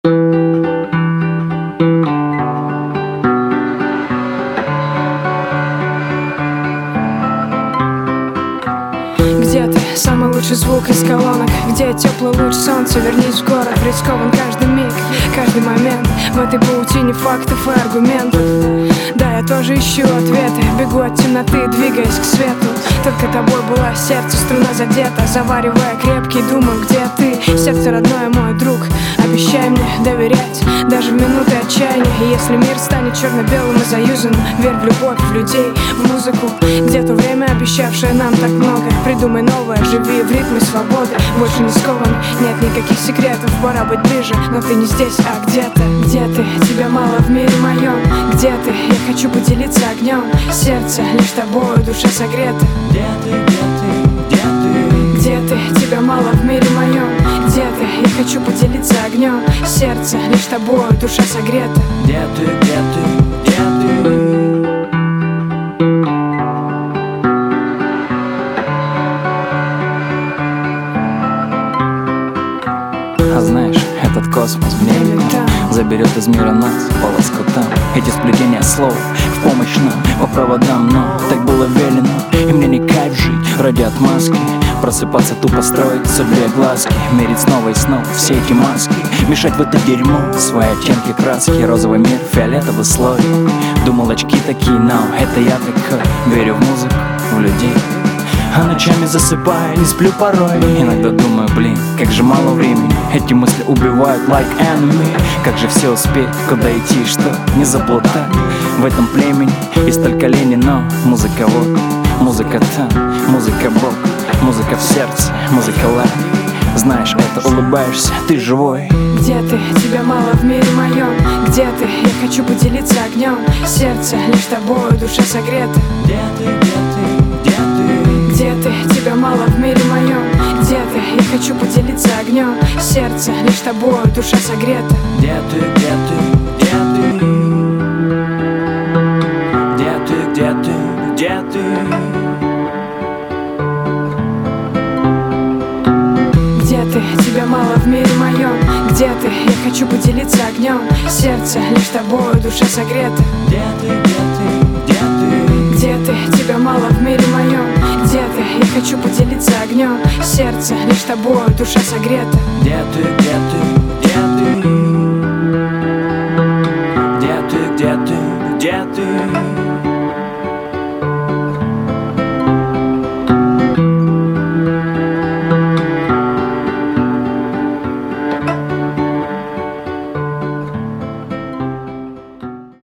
Где ты? Самый лучший звук из колонок. Где теплый луч солнца? Вернись в город. Рискован каждый миг, каждый момент в этой паутине фактов и аргументов. Да, я тоже ищу ответы. Бегу от темноты, двигаясь к свету. Только тобой была сердце, струна задета. Заваривая крепкий, думаю, где ты? Сердце родное, мой друг. Обещай мне доверять, даже в минуты отчаяния. И если мир станет черно-белым и заюзанным, верь в любовь, в людей, в музыку. Где то время, обещавшее нам так много? Придумай новое, живи в ритме свободы. Больше не скован, нет никаких секретов. Пора быть ближе, но ты не здесь, а где-то. Где ты? Тебя мало в мире моем. Где ты? Я хочу поделиться огнем. Сердце лишь тобою, душа согрета. Где ты, где ты, где ты? Где ты? Тебя мало в мире моем. Где ты? Я хочу поделиться огнем. Сердце лишь тобою, душа согрета. Где ты, где ты, где ты? А знаешь, этот космос в небе заберет из мира нас по лоскутам. Эти сплетения слов в помощь нам по проводам. Но так было велено, и мне не кайф жить ради отмазки. Просыпаться тупо строить судьбе глазки. Мерить снова и снова все эти маски. Мешать в это дерьмо свои оттенки краски. Розовый мир, фиолетовый слой. Думал, очки такие, но это я такой. Верю в музыку, в людей. А ночами засыпаю, не сплю порой. Иногда думаю, блин, как же мало времени. Эти мысли убивают like enemy. Как же все успеть, куда идти, что не заплутать в этом племени. И столько лени, но музыка вот. Музыка там, музыка бог. Музыка в сердце, музыка лайф. Знаешь, это улыбаешься, ты живой. Где ты? Тебя мало в мире моем. Где ты? Я хочу поделиться огнем. Сердце лишь тобою, душа согрета. Где ты, где ты, где ты? Где ты? Тебя мало в мире моем. Где ты? Я хочу поделиться огнем. Сердце лишь тобою, душа согрета. Где ты, где ты, где ты? Где ты, где ты, где ты? Где ты? Тебя мало в мире моем. Где ты? Я хочу поделиться огнем. Сердце лишь тобою, душа согрета. Где ты, где ты, где ты? Где ты? Тебя мало в мире моем. Где ты? Я хочу поделиться огнем. Сердце лишь тобою, душа согрета. Где ты, где ты, где